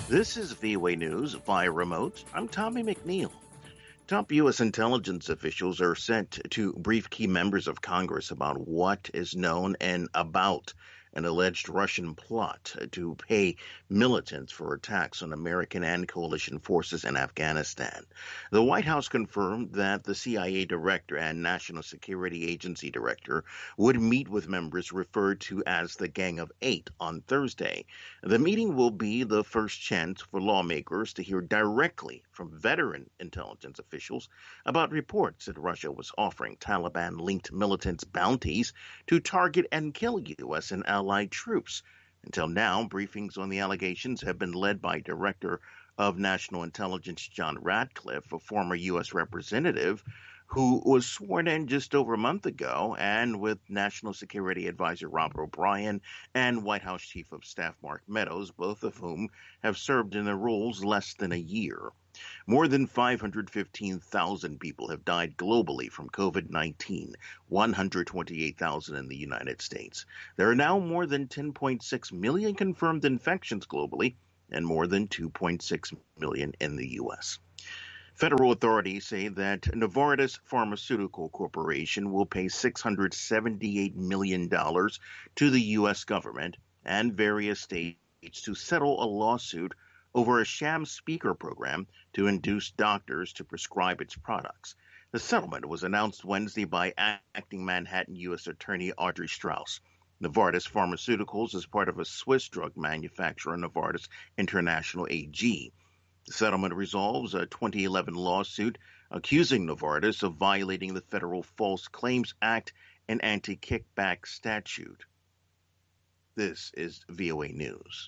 This is VOA News via remote. I'm Tommy McNeil. Top U.S. intelligence officials are sent to brief key members of Congress about what is known and about an alleged Russian plot to pay militants for attacks on American and coalition forces in Afghanistan. The White House confirmed that the CIA director and National Security Agency director would meet with members referred to as the Gang of Eight on Thursday. The meeting will be the first chance for lawmakers to hear directly from veteran intelligence officials about reports that Russia was offering Taliban-linked militants bounties to target and kill U.S. and allied troops. Until now, briefings on the allegations have been led by Director of National Intelligence John Ratcliffe, a former U.S. representative who was sworn in just over a month ago, and with National Security Advisor Robert O'Brien and White House Chief of Staff Mark Meadows, both of whom have served in their roles less than a year. More than 515,000 people have died globally from COVID-19, 128,000 in the United States. There are now more than 10.6 million confirmed infections globally and more than 2.6 million in the U.S. Federal authorities say that Novartis Pharmaceutical Corporation will pay $678 million to the U.S. government and various states to settle a lawsuit over a sham speaker program to induce doctors to prescribe its products. The settlement was announced Wednesday by acting Manhattan U.S. Attorney Audrey Strauss. Novartis Pharmaceuticals is part of a Swiss drug manufacturer, Novartis International AG. The settlement resolves a 2011 lawsuit accusing Novartis of violating the Federal False Claims Act and anti-kickback statute. This is VOA News.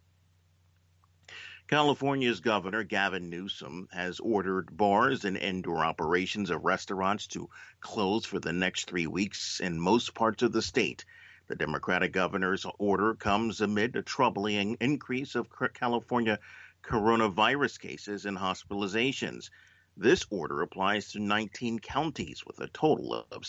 California's Governor Gavin Newsom has ordered bars and indoor operations of restaurants to close for the next 3 weeks in most parts of the state. The Democratic governor's order comes amid a troubling increase of California coronavirus cases and hospitalizations. This order applies to 19 counties with a total of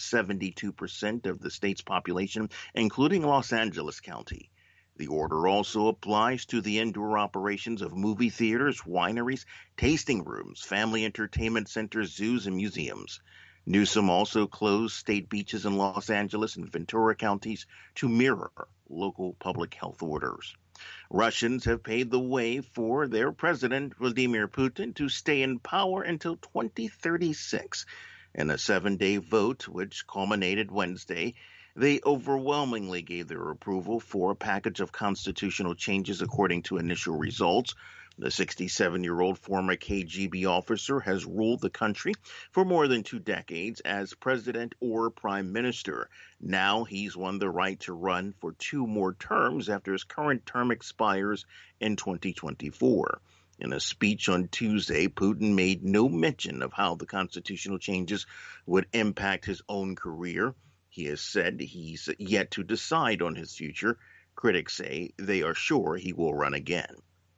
72% of the state's population, including Los Angeles County. The order also applies to the indoor operations of movie theaters, wineries, tasting rooms, family entertainment centers, zoos, and museums. Newsom also closed state beaches in Los Angeles and Ventura counties to mirror local public health orders. Russians have paved the way for their president, Vladimir Putin, to stay in power until 2036. In a 7-day vote, which culminated Wednesday, they overwhelmingly gave their approval for a package of constitutional changes according to initial results. The 67-year-old former KGB officer has ruled the country for more than 2 decades as president or prime minister. Now he's won the right to run for 2 more terms after his current term expires in 2024. In a speech on Tuesday, Putin made no mention of how the constitutional changes would impact his own career. He has said he's yet to decide on his future. Critics say they are sure he will run again.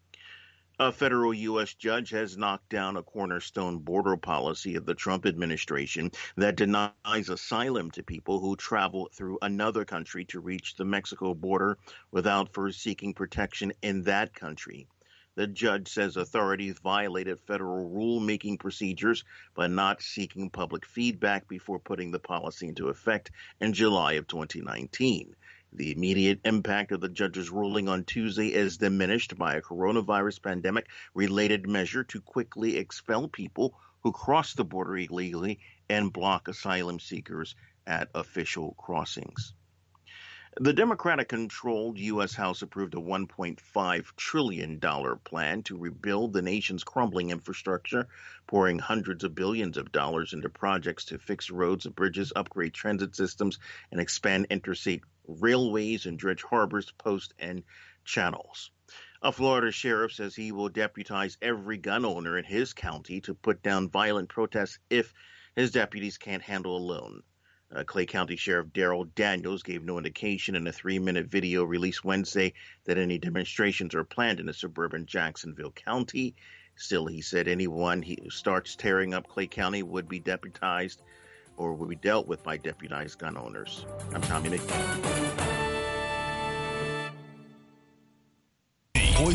A federal U.S. judge has knocked down a cornerstone border policy of the Trump administration that denies asylum to people who travel through another country to reach the Mexico border without first seeking protection in that country. The judge says authorities violated federal rulemaking procedures by not seeking public feedback before putting the policy into effect in July of 2019. The immediate impact of the judge's ruling on Tuesday is diminished by a coronavirus pandemic-related measure to quickly expel people who cross the border illegally and block asylum seekers at official crossings. The Democratic-controlled U.S. House approved a $1.5 trillion plan to rebuild the nation's crumbling infrastructure, pouring hundreds of billions of dollars into projects to fix roads and bridges, upgrade transit systems, and expand interstate railways and dredge harbors, posts, and channels. A Florida sheriff says he will deputize every gun owner in his county to put down violent protests if his deputies can't handle alone. Clay County Sheriff Darrell Daniels gave no indication in a 3-minute video released Wednesday that any demonstrations are planned in the suburban Jacksonville County. Still, he said anyone who starts tearing up Clay County would be deputized or would be dealt with by deputized gun owners. I'm Tommy McNeil.